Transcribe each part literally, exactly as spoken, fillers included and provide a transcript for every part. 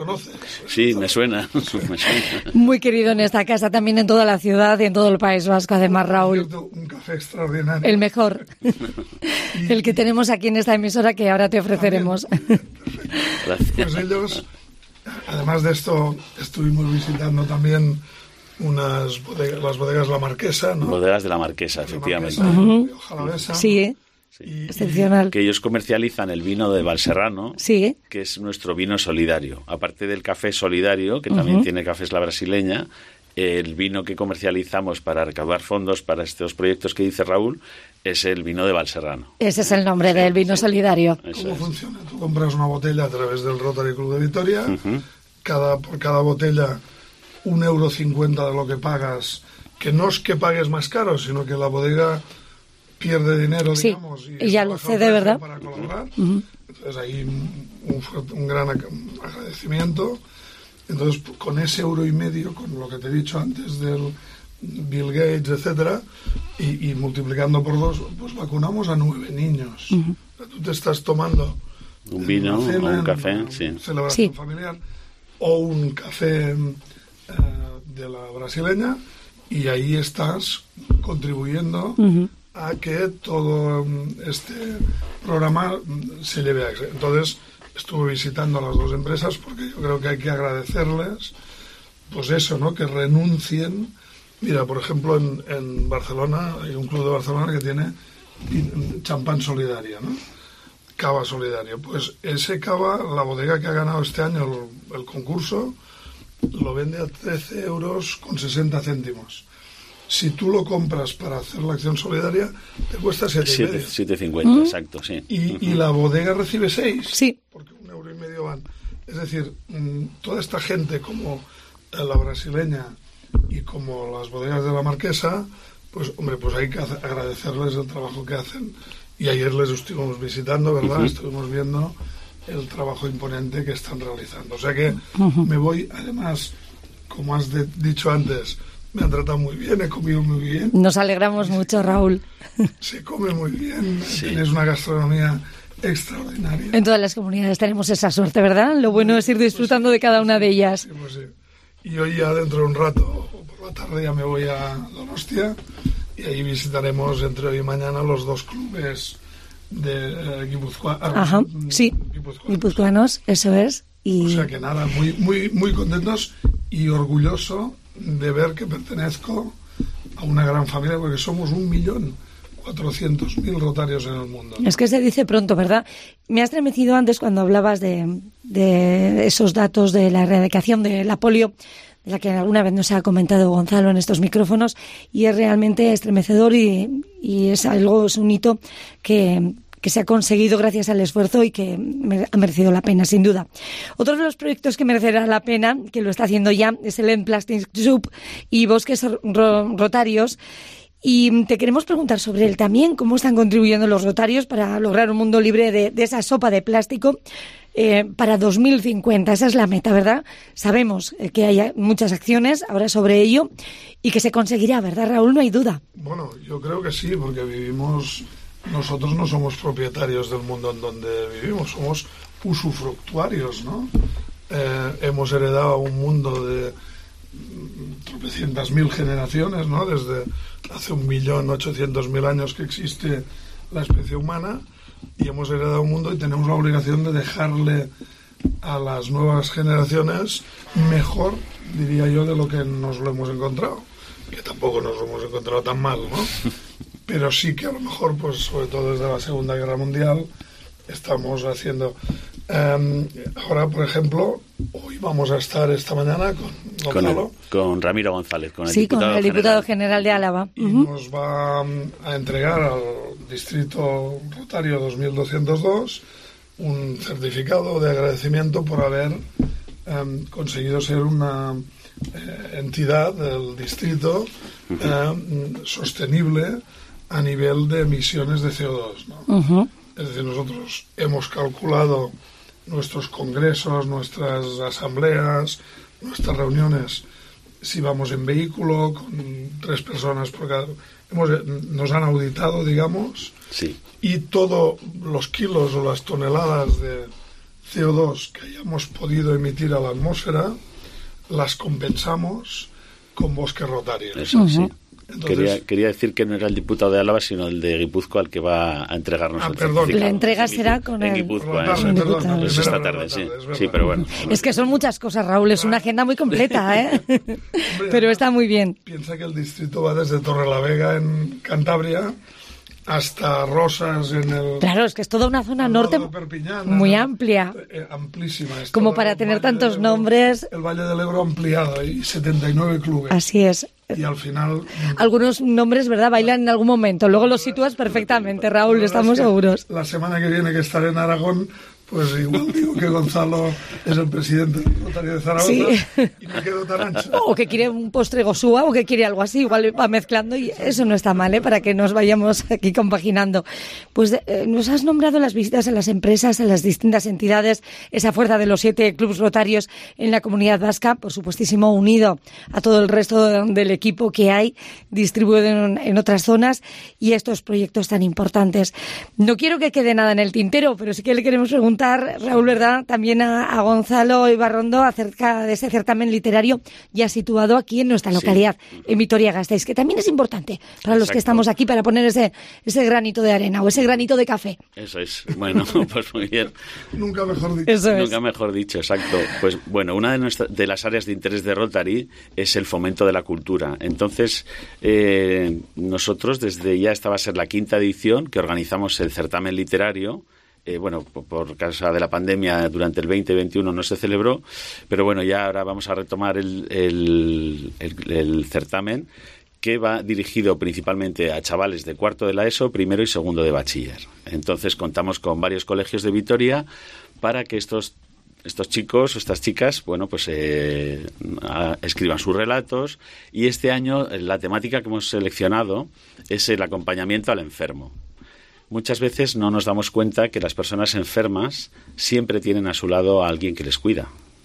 ¿Conoces? Sí, me suena, me suena. Muy querido en esta casa, también en toda la ciudad y en todo el País Vasco, además, Raúl. Un café extraordinario. El mejor. El que tenemos aquí en esta emisora que ahora te ofreceremos. Gracias. Pues ellos, además de esto, estuvimos visitando también unas bodegas, las bodegas La Marquesa, ¿no? Bodegas de La Marquesa, efectivamente. La Marquesa, uh-huh. Sí, sí. Y, excepcional. Que ellos comercializan el vino de Valserrano, sí. que es nuestro vino solidario. Aparte del café solidario, que también uh-huh. tiene Cafés La Brasileña, el vino que comercializamos para recaudar fondos para estos proyectos que dice Raúl es el vino de Valserano. Ese es el nombre sí, del vino sí. solidario. ¿Cómo es. funciona? Tú compras una botella a través del Rotary Club de Vitoria, uh-huh. cada, por cada botella un euro cincuenta de lo que pagas, que no es que pagues más caro, sino que la bodega pierde dinero, sí. digamos, y, y ya lo sé, de verdad. Para colaborar. Uh-huh. Entonces ahí un, un gran agradecimiento. Entonces, con ese euro y medio, con lo que te he dicho antes del Bill Gates, etcétera, y, y multiplicando por dos, pues vacunamos a nueve niños. Uh-huh. O sea, tú te estás tomando un vino o un café, una sí. celebración sí. familiar, o un café eh, de la brasileña, y ahí estás contribuyendo uh-huh. a que todo este programa se lleve a éxito. Entonces, estuve visitando a las dos empresas porque yo creo que hay que agradecerles, pues eso, ¿no? Que renuncien. Mira, por ejemplo, en, en Barcelona hay un club de Barcelona que tiene champán solidario, ¿no? Cava solidario. Pues ese cava, la bodega que ha ganado este año el, el concurso, lo vende a trece euros con sesenta céntimos. Si tú lo compras para hacer la acción solidaria, te cuesta siete y medio. siete cincuenta, uh-huh. exacto, sí. Y, uh-huh. y la bodega recibe seis. Sí. Porque un euro y medio van. Es decir, toda esta gente como la brasileña y como las bodegas de La Marquesa, pues hombre, pues hay que agradecerles el trabajo que hacen. Y ayer les estuvimos visitando, ¿verdad? Uh-huh. Estuvimos viendo el trabajo imponente que están realizando. O sea que uh-huh. me voy, además, como has de, dicho antes, me han tratado muy bien, he comido muy bien. Nos alegramos y mucho, Raúl. Se come muy bien, sí. Tienes una gastronomía extraordinaria. En todas las comunidades tenemos esa suerte, ¿verdad? Lo bueno es ir disfrutando pues sí, de cada una sí, de ellas. Sí, pues sí. Y hoy ya dentro de un rato, por la tarde, ya me voy a Donostia y ahí visitaremos entre hoy y mañana los dos clubes de eh, Guipúzcoa. Ajá, sí, guipuzcoanos. guipuzcoanos, eso es. Y... O sea que nada, muy, muy, muy contentos y orgulloso de ver que pertenezco a una gran familia, porque somos un millón cuatrocientos mil rotarios en el mundo, ¿no? Es que se dice pronto, ¿verdad? Me ha estremecido antes cuando hablabas de, de esos datos de la erradicación de la polio, de la que alguna vez nos ha comentado Gonzalo en estos micrófonos, y es realmente estremecedor y, y es algo, es un hito que... que se ha conseguido gracias al esfuerzo y que ha merecido la pena, sin duda. Otro de los proyectos que merecerá la pena, que lo está haciendo ya, es el End Plastic Soup y Bosques Rotarios. Y te queremos preguntar sobre él también, cómo están contribuyendo los rotarios para lograr un mundo libre de, de esa sopa de plástico eh, para dos mil cincuenta. Esa es la meta, ¿verdad? Sabemos que hay muchas acciones ahora sobre ello y que se conseguirá, ¿verdad, Raúl? No hay duda. Bueno, yo creo que sí, porque vivimos... Nosotros no somos propietarios del mundo en donde vivimos, somos usufructuarios, ¿no? Eh, hemos heredado un mundo de tropecientas mil generaciones, ¿no? Desde hace un millón ochocientos mil años que existe la especie humana, y hemos heredado un mundo y tenemos la obligación de dejarle a las nuevas generaciones mejor, diría yo, de lo que nos lo hemos encontrado, que tampoco nos lo hemos encontrado tan mal, ¿no? Pero sí que a lo mejor, pues sobre todo desde la Segunda Guerra Mundial, estamos haciendo... Um, ahora, por ejemplo, hoy vamos a estar esta mañana con Gonzalo. Con, con Ramiro González, con el sí, diputado con el diputado general, general de Álava. Y uh-huh. nos va a entregar al Distrito Rotario dos mil doscientos dos un certificado de agradecimiento por haber um, conseguido ser una eh, entidad del distrito uh-huh. eh, sostenible a nivel de emisiones de C O dos, ¿no? Uh-huh. Es decir, nosotros hemos calculado nuestros congresos, nuestras asambleas, nuestras reuniones, si vamos en vehículo, con tres personas por cada... Hemos, nos han auditado, digamos, sí. y todos los kilos o las toneladas de C O dos que hayamos podido emitir a la atmósfera las compensamos con bosques rotarios. Eso, uh-huh. sí. Entonces, quería, quería decir que no era el diputado de Álava, sino el de Guipúzcoa, al que va a entregarnos ah, el perdón. certificado. La entrega será con en el... Guipúzcoa, tarde, eso. perdón, Perdón, Es esta tarde, sí. Es Sí, pero bueno. Es que son muchas cosas, Raúl, es una agenda muy completa, ¿eh? Hombre, Pero está muy bien. Piensa que el distrito va desde Torrelavega, en Cantabria, hasta Rosas, en el... Claro, es que es toda una zona norte Perpiñán, muy ¿no? amplia. Eh, amplísima. Es Como todo para el tener Valle tantos del Ebro, nombres. El Valle del Ebro ampliado y setenta y nueve clubes. Así es. Y al final... Algunos nombres, ¿verdad? Bailan en algún momento. Luego los sitúas perfectamente, Raúl, estamos es que seguros. La semana que viene que estaré en Aragón, pues igual digo que Gonzalo es el presidente del Rotario de Zaragoza Sí. y me quedo tan ancho. O que quiere un postre gosúa o que quiere algo así, igual va mezclando y eso no está mal, ¿eh? Para que nos vayamos aquí compaginando. Pues eh, nos has nombrado las visitas a las empresas, a las distintas entidades, esa fuerza de los siete clubes rotarios en la comunidad vasca, por supuestísimo unido a todo el resto de, del equipo que hay distribuido en, en otras zonas y estos proyectos tan importantes. No quiero que quede nada en el tintero, pero sí que le queremos preguntar, Raúl, ¿verdad?, también a, a Gonzalo Ibarrondo acerca de ese certamen literario ya situado aquí en nuestra localidad, sí. en Vitoria-Gasteiz, que también es importante para los Exacto. que estamos aquí, para poner ese, ese granito de arena o ese granito de café. Eso es. Bueno, pues muy bien. Nunca mejor dicho. Eso es. Nunca mejor dicho, exacto. Pues bueno, una de, nuestra, de las áreas de interés de Rotary es el fomento de la cultura. Entonces, eh, nosotros desde ya esta va a ser la quinta edición que organizamos el certamen literario. Eh, bueno, por, por causa de la pandemia durante el veinte veintiuno no se celebró, pero bueno, ya ahora vamos a retomar el, el, el, el certamen, que va dirigido principalmente a chavales de cuarto de la ESO, primero y segundo de bachiller. Entonces contamos con varios colegios de Vitoria para que estos estos chicos o estas chicas, bueno, pues eh, a, escriban sus relatos, y este año la temática que hemos seleccionado es el acompañamiento al enfermo. Muchas veces no nos damos cuenta que las personas enfermas siempre tienen a su lado a alguien que les cuida,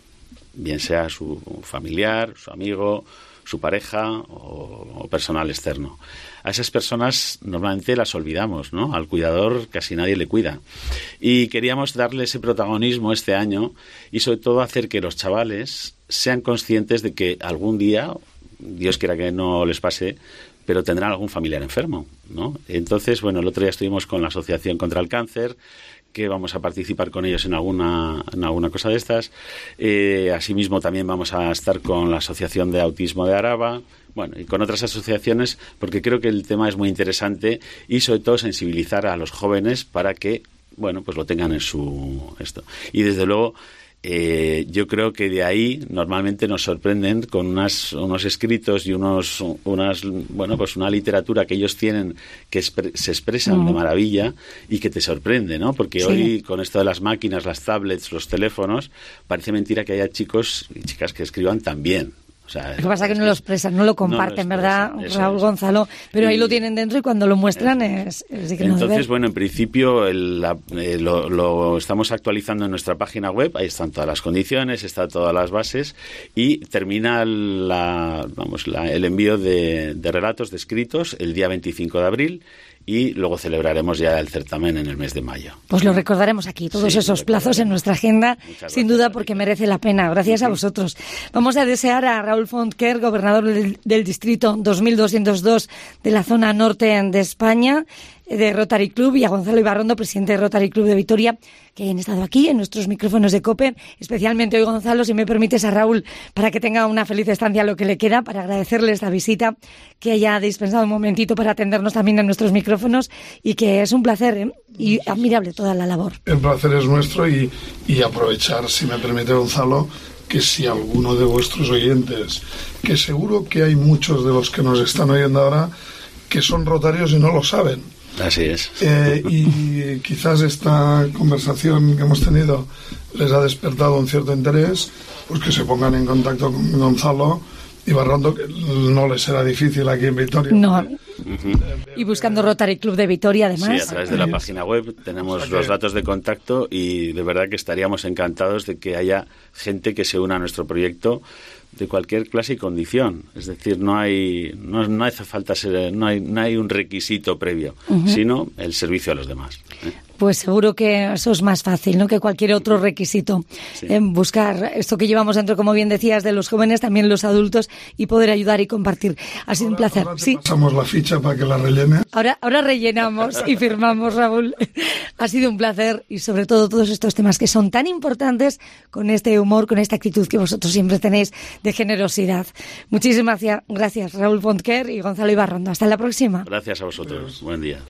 bien sea su familiar, su amigo, su pareja o, o personal externo. A esas personas normalmente las olvidamos, ¿no? Al cuidador casi nadie le cuida. Y queríamos darle ese protagonismo este año y sobre todo hacer que los chavales sean conscientes de que algún día, Dios quiera que no les pase, pero tendrán algún familiar enfermo, ¿no? Entonces, bueno, el otro día estuvimos con la Asociación contra el Cáncer, que vamos a participar con ellos en alguna, en alguna cosa de estas. Eh, asimismo, también vamos a estar con la Asociación de Autismo de Araba, bueno, y con otras asociaciones, porque creo que el tema es muy interesante y, sobre todo, sensibilizar a los jóvenes para que, bueno, pues lo tengan en su esto. Y, desde luego, Eh, yo creo que de ahí normalmente nos sorprenden con unas, unos escritos y unos unas bueno pues una literatura que ellos tienen que expre- se expresan mm. de maravilla y que te sorprende, ¿no? Porque sí. hoy con esto de las máquinas, las tablets, los teléfonos, parece mentira que haya chicos y chicas que escriban tan bien. O sea, lo que pasa es que no lo expresan, no lo comparten, no lo expresan, ¿verdad, Raúl es. Gonzalo? Pero y, ahí lo tienen dentro y cuando lo muestran es, es digno Entonces, de ver. bueno, en principio el, la, eh, lo, lo estamos actualizando en nuestra página web, ahí están todas las condiciones, están todas las bases y termina la, vamos, la, el envío de, de relatos, de escritos, el día veinticinco de abril. Y luego celebraremos ya el certamen en el mes de mayo. Pues lo recordaremos aquí, todos sí, esos plazos en nuestra agenda, Muchas sin duda, porque merece la pena. Gracias a vosotros. Vamos a desear a Raúl Fontquer, gobernador del, del distrito dos mil doscientos dos de la zona norte de España, de Rotary Club, y a Gonzalo Ibarrondo, presidente de Rotary Club de Vitoria, que hayan estado aquí en nuestros micrófonos de COPE, especialmente hoy, Gonzalo, si me permites, a Raúl, para que tenga una feliz estancia lo que le queda, para agradecerle esta visita, que haya dispensado un momentito para atendernos también en nuestros micrófonos, y que es un placer, ¿eh? Y admirable toda la labor. El placer es nuestro, y, y aprovechar, si me permite, Gonzalo, que si alguno de vuestros oyentes, que seguro que hay muchos de los que nos están oyendo ahora, que son rotarios y no lo saben. Así es. Eh, y quizás esta conversación que hemos tenido les ha despertado un cierto interés, pues que se pongan en contacto con Gonzalo Ibarrondo, que no les será difícil aquí en Vitoria. No. Uh-huh. Y buscando Rotary Club de Vitoria, además. Sí, a través de la página web tenemos o sea que... los datos de contacto, y de verdad que estaríamos encantados de que haya gente que se una a nuestro proyecto de cualquier clase y condición. Es decir, no hay no, no hace falta ser, no hay, no hay un requisito previo, uh-huh. sino el servicio a los demás, ¿eh? pues seguro que eso es más fácil, ¿no?, que cualquier otro requisito. Sí. En buscar esto que llevamos dentro, como bien decías, de los jóvenes, también los adultos, y poder ayudar y compartir. Ha sido ahora, un placer. Ahora te sí. pasamos la ficha para que la rellene. Ahora, ahora rellenamos y firmamos, Raúl. Ha sido un placer, y sobre todo todos estos temas que son tan importantes, con este humor, con esta actitud que vosotros siempre tenéis de generosidad. Muchísimas gracias, Raúl Fontquer y Gonzalo Ibarrondo. Hasta la próxima. Gracias a vosotros. Buen día.